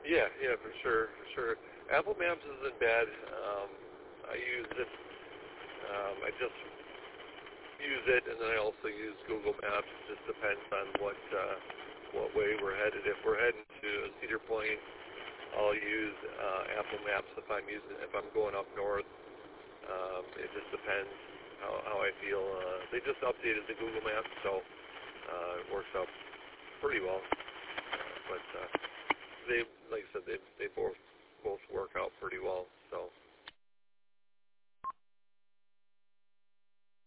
Yeah, for sure, for sure. Apple Maps isn't bad. I use it. I just use it, and then I also use Google Maps. It just depends on what way we're headed. If we're heading to Cedar Point, I'll use Apple Maps if I'm going up north. It just depends how I feel. They just updated the Google Maps, so it works out pretty well. But they, like I said, they both work out pretty well. So.